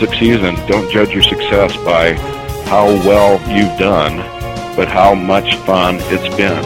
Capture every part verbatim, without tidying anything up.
fantastic season. Don't judge your success by how well you've done, but how much fun it's been.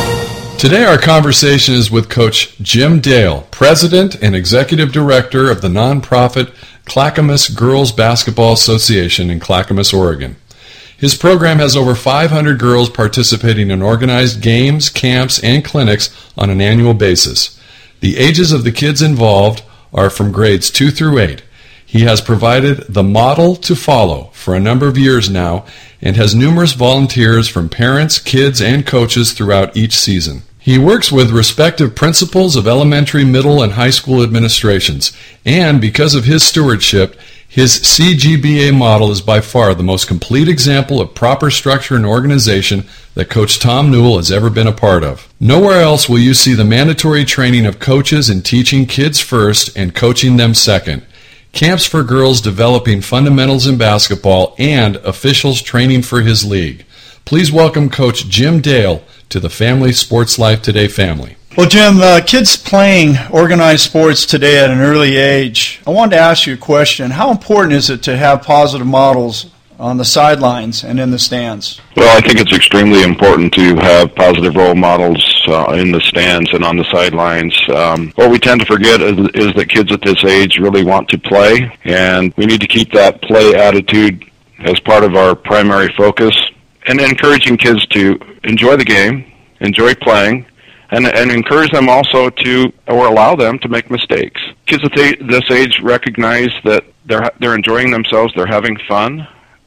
Today our conversation is with Coach Jim Dale, President and Executive Director of the nonprofit Clackamas Girls Basketball Association in Clackamas, Oregon. His program has over five hundred girls participating in organized games, camps, and clinics on an annual basis. The ages of the kids involved are from grades two through eight. He has provided the model to follow for a number of years now and has numerous volunteers from parents, kids, and coaches throughout each season. He works with respective principals of elementary, middle, and high school administrations, and because of his stewardship, his C G B A model is by far the most complete example of proper structure and organization that Coach Tom Newell has ever been a part of. Nowhere else will you see the mandatory training of coaches in teaching kids first and coaching them second, camps for girls developing fundamentals in basketball, and officials training for his league. Please welcome Coach Jim Dale to the Family Sports Life Today family. Well, Jim, uh, kids playing organized sports today at an early age, I wanted to ask you a question. How important is it to have positive models on the sidelines and in the stands? Well, I think it's extremely important to have positive role models uh, in the stands and on the sidelines. Um, what we tend to forget is, is that kids at this age really want to play, and we need to keep that play attitude as part of our primary focus, and encouraging kids to enjoy the game, enjoy playing, and, and encourage them also to, or allow them to make mistakes. Kids at this age recognize that they're they're enjoying themselves, they're having fun,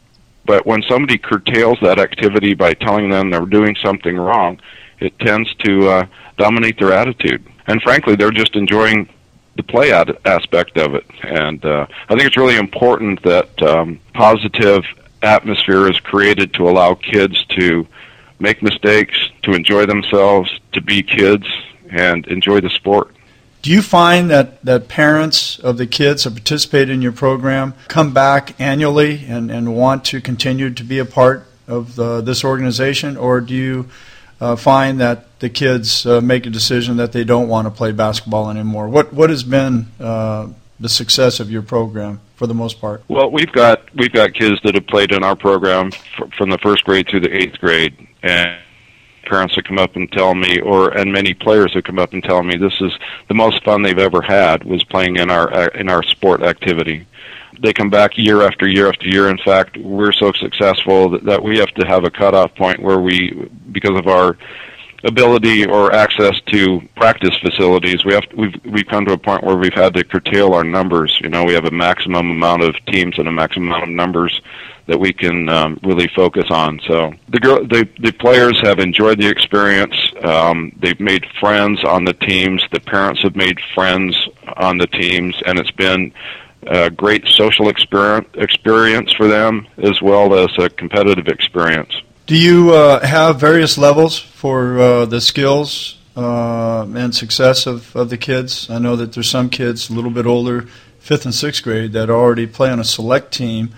but when somebody curtails that activity by telling them they're doing something wrong, it tends to uh, dominate their attitude. And frankly, they're just enjoying the play ad- aspect of it. And uh, I think it's really important that um, positive atmosphere is created to allow kids to make mistakes, to enjoy themselves, to be kids, and enjoy the sport. Do you find that, that parents of the kids that participate in your program come back annually and, and want to continue to be a part of the, this organization, or do you uh, find that the kids uh, make a decision that they don't want to play basketball anymore? What what has been uh, the success of your program for the most part? Well, we've got we've got kids that have played in our program f- from the first grade through the eighth grade, and parents that come up and tell me, or and many players who come up and tell me this is the most fun they've ever had was playing in our in our sport activity. They come back year after year after year. In fact, we're so successful that, that we have to have a cutoff point where we, because of our ability or access to practice facilities, we have to, we've we've come to a point where we've had to curtail our numbers. You know, we have a maximum amount of teams and a maximum amount of numbers that we can um, really focus on. So the girl, the the players have enjoyed the experience. Um, they've made friends on the teams. The parents have made friends on the teams, and it's been a great social experience experience for them as well as a competitive experience. Do you uh, have various levels for uh, the skills uh, and success of, of the kids? I know that there's some kids a little bit older, fifth and sixth grade, that already play on a select team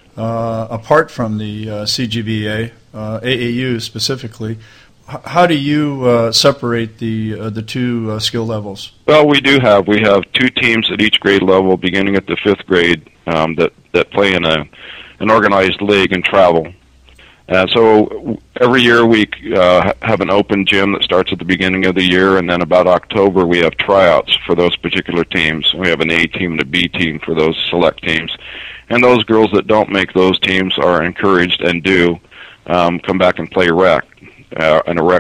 uh, apart from the uh, C G B A, uh, A A U specifically. H- how do you uh, separate the uh, the two uh, skill levels? Well, we do have. We have two teams at each grade level, beginning at the fifth grade, um, that, that play in a an organized league and travel. Uh, so every year we uh, have an open gym that starts at the beginning of the year, and then about October we have tryouts for those particular teams. We have an A team and a B team for those select teams. And those girls that don't make those teams are encouraged and do um, come back and play rec, uh, in a rec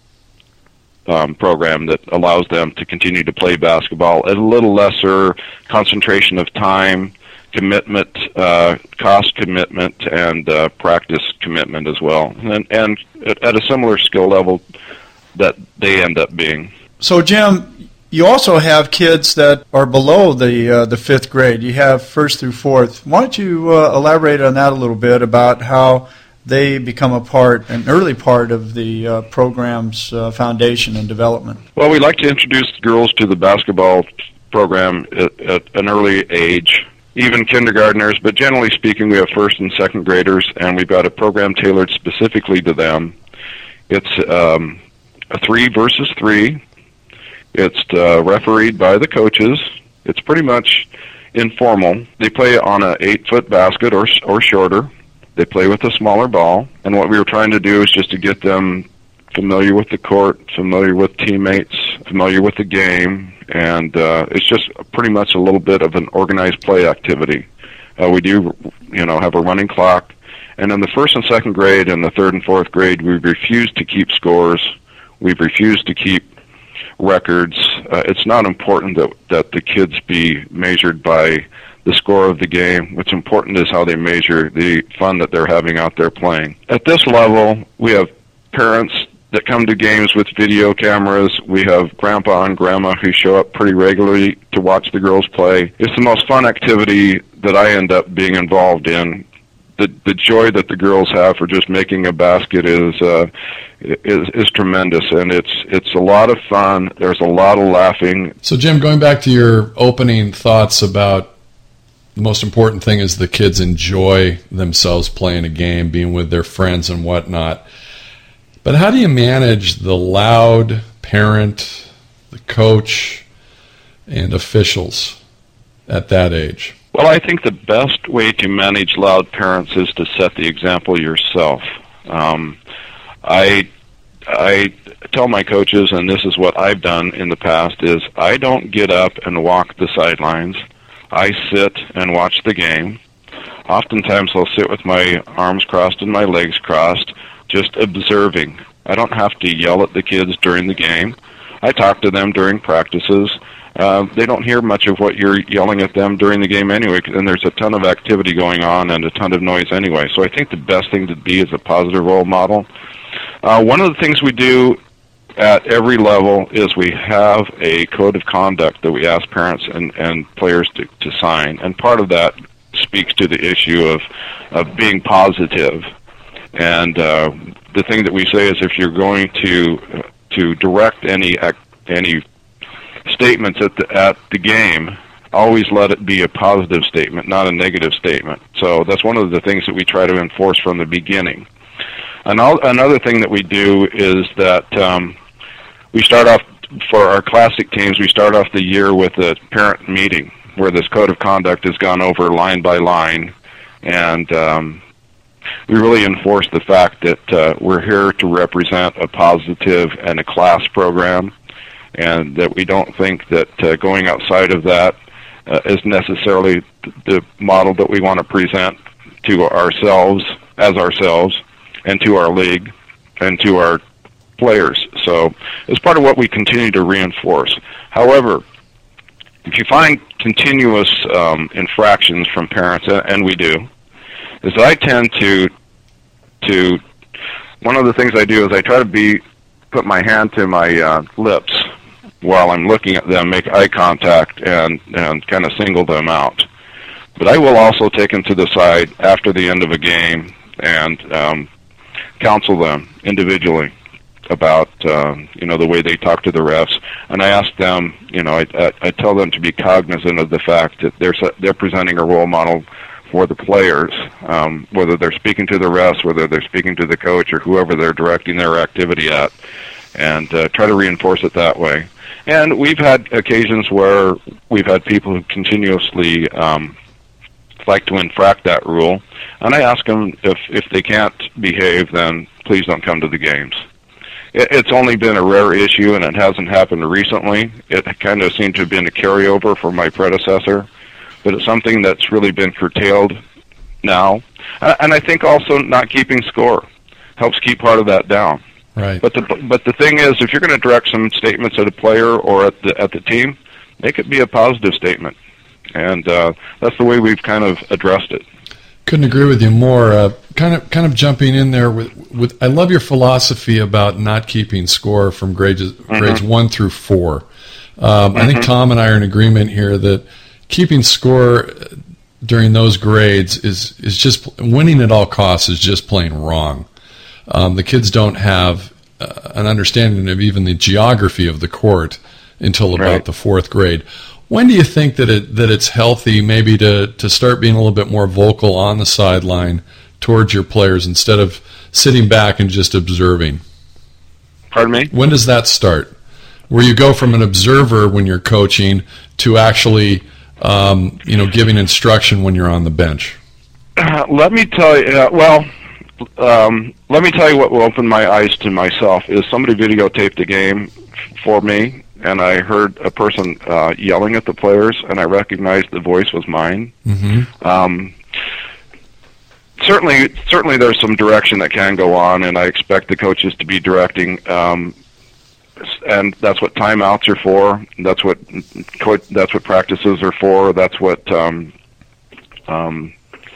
um, program that allows them to continue to play basketball at a little lesser concentration of time, commitment, uh, cost commitment, and uh, practice commitment as well, and, and at a similar skill level that they end up being. So, Jim, you also have kids that are below the uh, the fifth grade. You have first through fourth. Why don't you uh, elaborate on that a little bit about how they become a part, an early part of the uh, program's uh, foundation and development? Well, we like to introduce girls to the basketball program at, at an early age, even kindergartners, but generally speaking, we have first and second graders, and we've got a program tailored specifically to them. It's um, a three versus three. It's uh, refereed by the coaches. It's pretty much informal. They play on an eight-foot basket or or shorter. They play with a smaller ball, and what we were trying to do is just to get them familiar with the court, familiar with teammates, familiar with the game, and uh, it's just pretty much a little bit of an organized play activity. Uh, we do, you know, have a running clock, and in the first and second grade and the third and fourth grade, we've refused to keep scores. We've refused to keep records. Uh, it's not important that that the kids be measured by the score of the game. What's important is how they measure the fun that they're having out there playing. At this level, we have parents that come to games with video cameras. We have grandpa and grandma who show up pretty regularly to watch the girls play. It's the most fun activity that I end up being involved in. The the joy that the girls have for just making a basket is uh, is is tremendous, and it's it's a lot of fun. There's a lot of laughing. So, Jim, going back to your opening thoughts about the most important thing is the kids enjoy themselves playing a game, being with their friends and whatnot. But how do you manage the loud parent, the coach, and officials at that age? Well, I think the best way to manage loud parents is to set the example yourself. Um, I I tell my coaches, and this is what I've done in the past, is I don't get up and walk the sidelines. I sit and watch the game. Oftentimes I'll sit with my arms crossed and my legs crossed, just observing. I don't have to yell at the kids during the game. I talk to them during practices. Uh, they don't hear much of what you're yelling at them during the game anyway, and there's a ton of activity going on and a ton of noise anyway. So I think the best thing to be is a positive role model. Uh, one of the things we do at every level is we have a code of conduct that we ask parents and, and players to, to sign, and part of that speaks to the issue of, of being positive. And uh, the thing that we say is if you're going to to direct any any statements at the at the game, always let it be a positive statement, not a negative statement. So that's one of the things that we try to enforce from the beginning. Another thing that we do is that um, we start off, for our classic teams, we start off the year with a parent meeting where this code of conduct has gone over line by line, and um, we really enforce the fact that uh, we're here to represent a positive and a class program, and that we don't think that uh, going outside of that uh, is necessarily the model that we want to present to ourselves, as ourselves, and to our league, and to our players. So it's part of what we continue to reinforce. However, if you find continuous um, infractions from parents, and we do, is I tend to, to, one of the things I do is I try to be, put my hand to my uh, lips while I'm looking at them, make eye contact, and, and kind of single them out. But I will also take them to the side after the end of a game and um, counsel them individually about uh, you know, the way they talk to the refs, and I ask them, you know, I, I, I tell them to be cognizant of the fact that they're they're presenting a role model for the players, um, whether they're speaking to the refs, whether they're speaking to the coach, or whoever they're directing their activity at, and uh, try to reinforce it that way. And we've had occasions where we've had people who continuously um, like to infract that rule, and I ask them if if they can't behave, then please don't come to the games. It, it's only been a rare issue, and it hasn't happened recently. It kind of seemed to have been a carryover from my predecessor, but it's something that's really been curtailed now. And I think also not keeping score helps keep part of that down. Right. But the but the thing is, if you're going to direct some statements at a player or at the at the team, make it be a positive statement, and uh, that's the way we've kind of addressed it. Couldn't agree with you more. Uh, kind of, kind of jumping in there with, with. I love your philosophy about not keeping score from grades mm-hmm. grades one through four. Um, mm-hmm. I think Tom and I are in agreement here that keeping score during those grades is is just winning at all costs is just plain wrong. Um, the kids don't have uh, an understanding of even the geography of the court until about right. the fourth grade. When do you think that it that it's healthy maybe to, to start being a little bit more vocal on the sideline towards your players instead of sitting back and just observing? Pardon me? When does that start? Where you go from an observer when you're coaching to actually um, you know, giving instruction when you're on the bench? Uh, let me tell you, uh, well, um, let me tell you what will open my eyes to myself is somebody videotaped the game for me, and I heard a person uh, yelling at the players, and I recognized the voice was mine. Mm-hmm. Um, certainly, certainly, there's some direction that can go on, and I expect the coaches to be directing. Um, and that's what timeouts are for. That's what that's what practices are for. That's what um, um,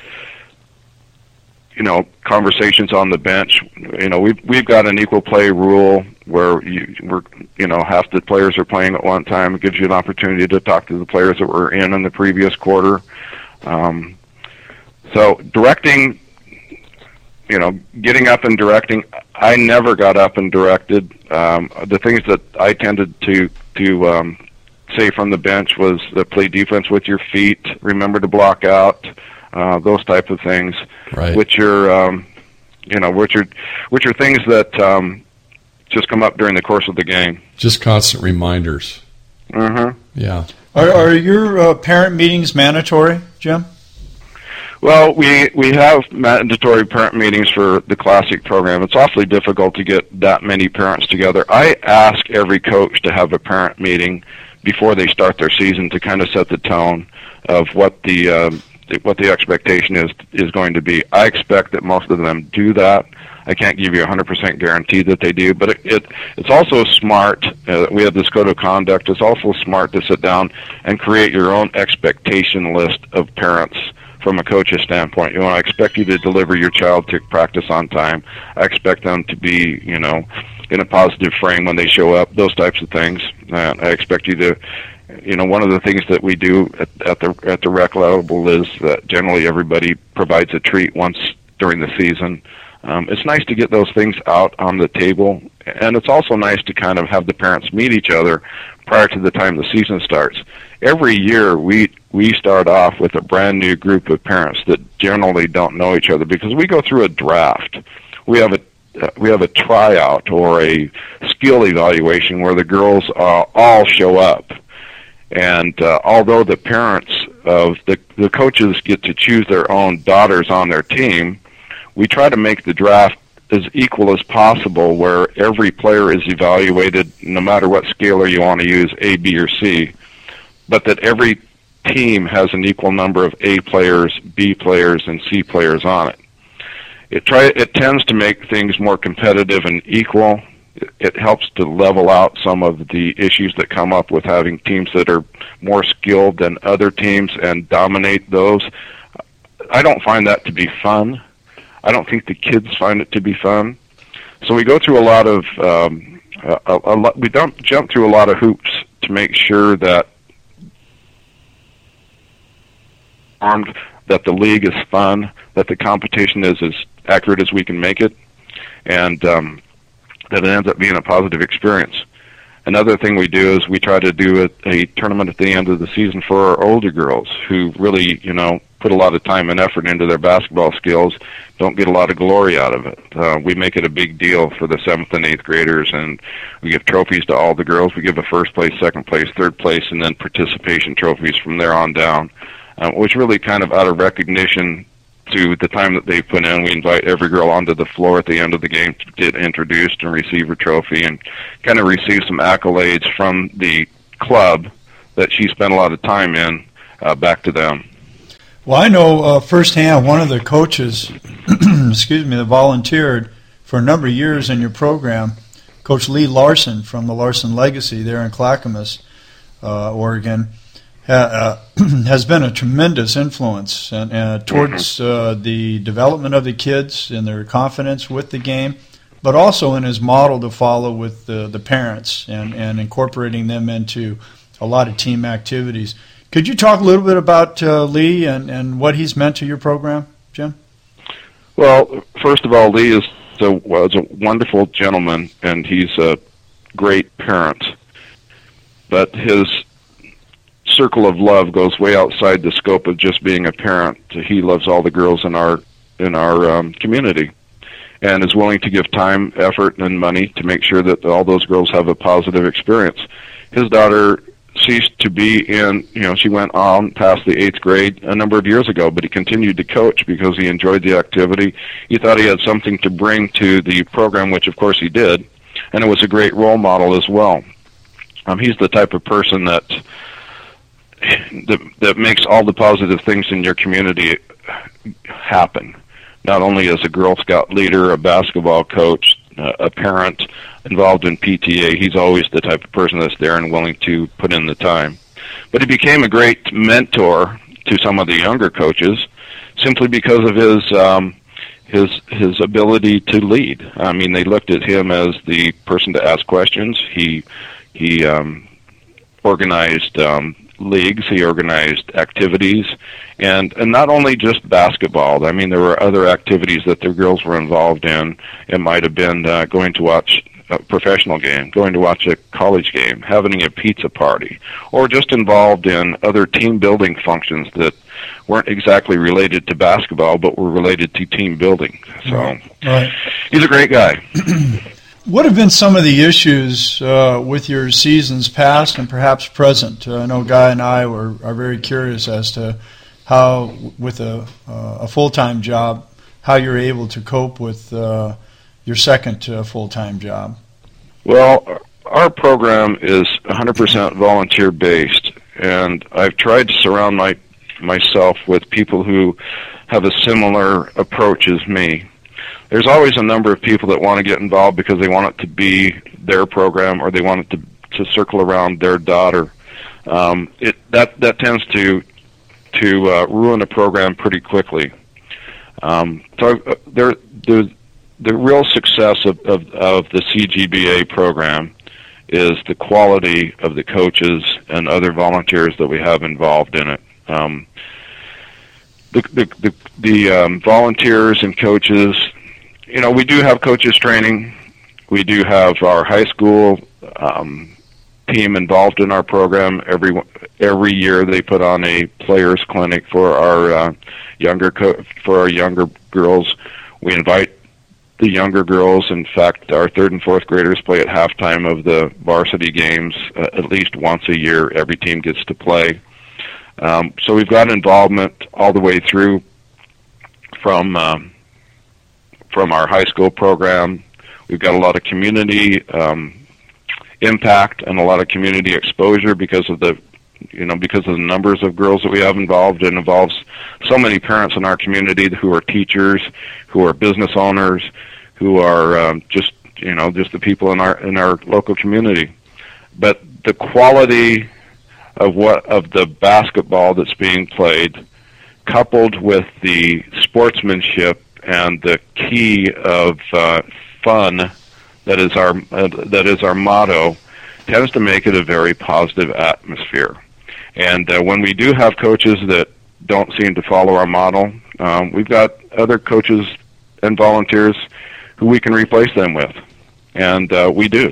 you know, conversations on the bench. You know, we've we've got an equal play rule where you we're you know half the players are playing at one time. It gives you an opportunity to talk to the players that were in in the previous quarter. Um, so directing, you know, getting up and directing. I never got up and directed. Um, the things that I tended to to um, say from the bench was that play defense with your feet. Remember to block out. Uh, those type of things, right. which are, um, you know, which are, which are things that um, just come up during the course of the game. Just constant reminders. Mm-hmm. Yeah. Are, are your uh, parent meetings mandatory, Jim? Well, we we have mandatory parent meetings for the Classic program. It's awfully difficult to get that many parents together. I ask every coach to have a parent meeting before they start their season to kind of set the tone of what the uh, what the expectation is is going to be. I expect that most of them do that. I can't give you a one hundred percent guarantee that they do, but it, it it's also smart. Uh, we have this code of conduct. It's also smart to sit down and create your own expectation list of parents from a coach's standpoint. You know, I expect you to deliver your child to practice on time. I expect them to be, you know, in a positive frame when they show up, those types of things. Uh, I expect you to, you know, one of the things that we do at, at the at the rec level is that generally everybody provides a treat once during the season. Um, it's nice to get those things out on the table, and it's also nice to kind of have the parents meet each other prior to the time the season starts. Every year we we start off with a brand new group of parents that generally don't know each other because we go through a draft. We have a uh, we have a tryout or a skill evaluation where the girls uh, all show up. And uh, although the parents of the the coaches get to choose their own daughters on their team, we try to make the draft as equal as possible, where every player is evaluated, no matter what scaler you want to use, A, B, or C, but that every team has an equal number of A players, B players, and C players on it. It try it tends to make things more competitive and equal. It helps to level out some of the issues that come up with having teams that are more skilled than other teams and dominate those. I don't find that to be fun. I don't think the kids find it to be fun. So we go through a lot of, um, a, a, a lot, we don't jump through a lot of hoops to make sure that armed, that the league is fun, that the competition is as accurate as we can make it, and um, that it ends up being a positive experience. Another thing we do is we try to do a, a tournament at the end of the season for our older girls who really, you know, put a lot of time and effort into their basketball skills, don't get a lot of glory out of it. Uh, we make it a big deal for the seventh and eighth graders, and we give trophies to all the girls. We give a first place, second place, third place, and then participation trophies from there on down, uh, which really kind of out of recognition to the time that they put in. We invite every girl onto the floor at the end of the game to get introduced and receive a trophy and kind of receive some accolades from the club that she spent a lot of time in uh, back to them. Well, I know uh, firsthand one of the coaches, excuse me, that volunteered for a number of years in your program, Coach Lee Larson from the Larson Legacy there in Clackamas, uh, Oregon, ha, uh, has been a tremendous influence and, uh, towards uh, the development of the kids and their confidence with the game, but also in his model to follow with the, the parents and, and incorporating them into a lot of team activities. Could you talk a little bit about uh, Lee and, and what he's meant to your program, Jim? Well, first of all, Lee is a, was a wonderful gentleman, and he's a great parent. But his circle of love goes way outside the scope of just being a parent. He loves all the girls in our in our um, community, and is willing to give time, effort, and money to make sure that all those girls have a positive experience. His daughter ceased to be in, you know, she went on past the eighth grade a number of years ago, but he continued to coach because he enjoyed the activity. He thought he had something to bring to the program, which of course he did, and it was a great role model as well. Um, he's the type of person that, that that makes all the positive things in your community happen, not only as a Girl Scout leader, a basketball coach, uh, a parent involved in P T A. He's always the type of person that's there and willing to put in the time. But he became a great mentor to some of the younger coaches simply because of his um, his his ability to lead. I mean, they looked at him as the person to ask questions. He he um, organized um, leagues, he organized activities, and, and not only just basketball. I mean, there were other activities that the girls were involved in. It might have been uh, going to watch a professional game, going to watch a college game, having a pizza party, or just involved in other team building functions that weren't exactly related to basketball, but were related to team building. So right. He's a great guy. What have been some of the issues uh, with your seasons past and perhaps present? Uh, I know Guy and I were are very curious as to how, with a, uh, a full-time job, how you're able to cope with uh, your second uh, full-time job. Well, our program is one hundred percent volunteer-based, and I've tried to surround my myself with people who have a similar approach as me. There's always a number of people that want to get involved because they want it to be their program or they want it to, to circle around their daughter. Um, it that that tends to to uh, ruin a program pretty quickly. Um, so uh, there, the the real success of, of of the C G B A program is the quality of the coaches and other volunteers that we have involved in it. Um, the the the, the um, volunteers and coaches. You know, we do have coaches training. We do have our high school um, team involved in our program. Every every year they put on a players clinic for our uh, younger co- for our younger girls. We invite the younger girls. In fact, our third and fourth graders play at halftime of the varsity games uh, at least once a year. Every team gets to play. Um, so we've got involvement all the way through from. Um, from our high school program. We've got a lot of community um, impact and a lot of community exposure because of the, you know, because of the numbers of girls that we have involved. It involves so many parents in our community who are teachers, who are business owners, who are um, just, you know, just the people in our in our local community. But the quality of what of the basketball that's being played, coupled with the sportsmanship and the key of uh, fun that is our uh, that is our motto, tends to make it a very positive atmosphere. And uh, when we do have coaches that don't seem to follow our model, um, we've got other coaches and volunteers who we can replace them with, and uh, we do.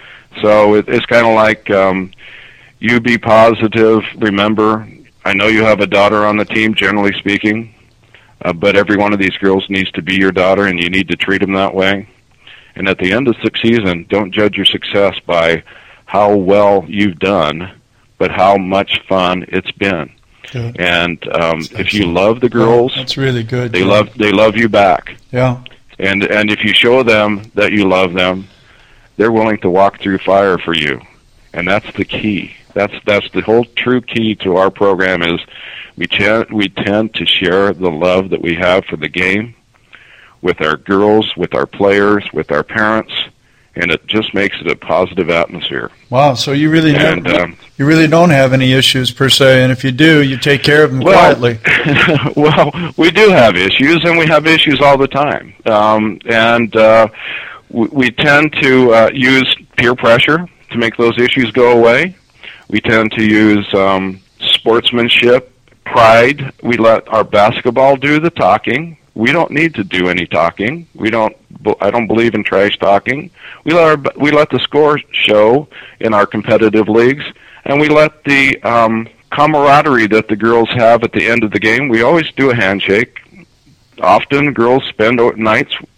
So it, it's kind of like um, you be positive. Remember, I know you have a daughter on the team, generally speaking. Uh, but every one of these girls needs to be your daughter, and you need to treat them that way. And at the end of the season, don't judge your success by how well you've done, but how much fun it's been. Good. And um, if you love the girls, that's really good. They yeah. love they love you back. Yeah. And and if you show them that you love them, they're willing to walk through fire for you, and that's the key. That's that's the whole true key to our program is. We tend, we tend to share the love that we have for the game with our girls, with our players, with our parents, and it just makes it a positive atmosphere. Wow, so you really and, never, um, you really don't have any issues per se, and if you do, you take care of them well, quietly. Well, we do have issues, and we have issues all the time. Um, and uh, we, we tend to uh, use peer pressure to make those issues go away. We tend to use um, sportsmanship, pride. We let our basketball do the talking. We don't need to do any talking. We don't. I don't believe in trash talking. We let our we let the score show in our competitive leagues, and we let the um, camaraderie that the girls have at the end of the game. We always do a handshake. Often, girls spend nights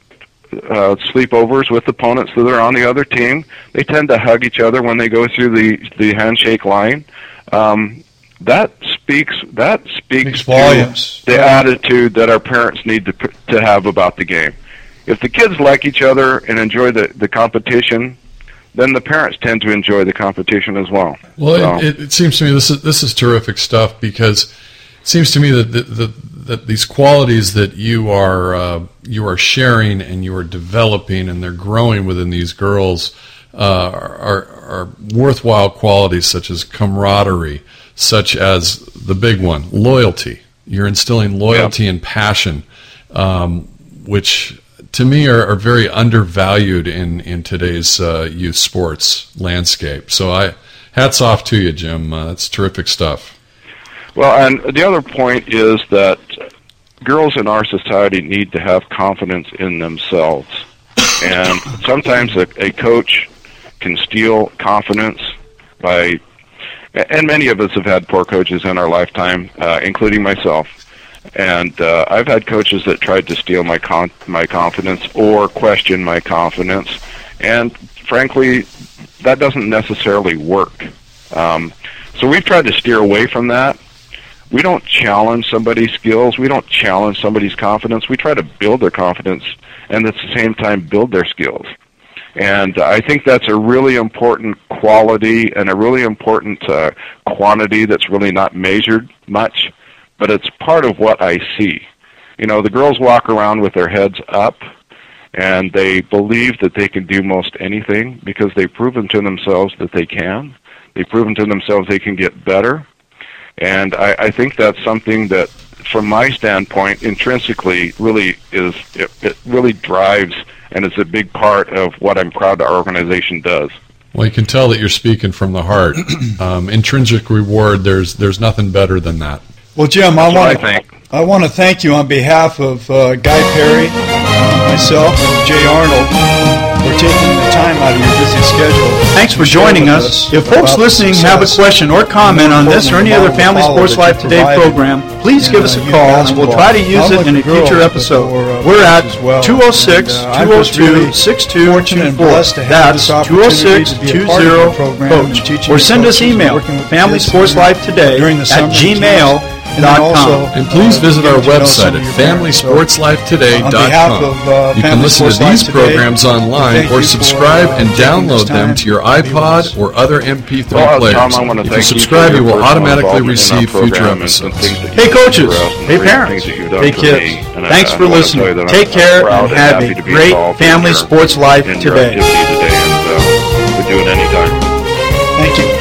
uh, sleepovers with opponents that are on the other team. They tend to hug each other when they go through the the handshake line. Um, that speaks that speaks, speaks volumes. to the yeah. attitude that our parents need to to have about the game. If the kids like each other and enjoy the, the competition, then the parents tend to enjoy the competition as well. Well, so. it, it seems to me this is this is terrific stuff, because it seems to me that the, the, that these qualities that you are uh, you are sharing and you are developing and they're growing within these girls uh, are are worthwhile qualities, such as camaraderie, such as the big one, loyalty. You're instilling loyalty yeah. and passion, um, which to me are, are very undervalued in in today's uh, youth sports landscape. So I hats off to you, Jim. Uh, that's terrific stuff. Well, and the other point is that girls in our society need to have confidence in themselves. And sometimes a, a coach can steal confidence by, and many of us have had poor coaches in our lifetime, uh, including myself. And uh, I've had coaches that tried to steal my con- my confidence or question my confidence. And frankly, that doesn't necessarily work. Um, so we've tried to steer away from that. We don't challenge somebody's skills. We don't challenge somebody's confidence. We try to build their confidence and at the same time build their skills. And I think that's a really important quality and a really important uh, quantity that's really not measured much, but it's part of what I see. You know, the girls walk around with their heads up, and they believe that they can do most anything because they've proven to themselves that they can. They've proven to themselves they can get better. And I, I think that's something that, from my standpoint, intrinsically really is, it, it really drives and it's a big part of what I'm proud our organization does. Well, you can tell that you're speaking from the heart. Um, intrinsic reward, there's there's nothing better than that. Well, Jim, I want to I want to thank you on behalf of uh, Guy Perry, uh, myself, and Jay Arnold for taking the time out of your busy schedule. Thanks for joining us. If folks listening have a question or comment on this or any other Family Sports Life Today program, please give us a call and we'll try to use it in a future episode. We're at two oh six, two oh two, six two two four. That's two oh six, two oh, coach. Or send us email, Family Sports Life Today at gmail dot com. And please visit our website at family sports life today dot com. You can listen to these programs online or subscribe and download them to your iPod or other M P three players. If you subscribe, you will automatically receive future episodes. Hey coaches, hey parents, hey kids, thanks for listening. Take care and have a great Family Sports Life today. We're doing anytime. Thank you.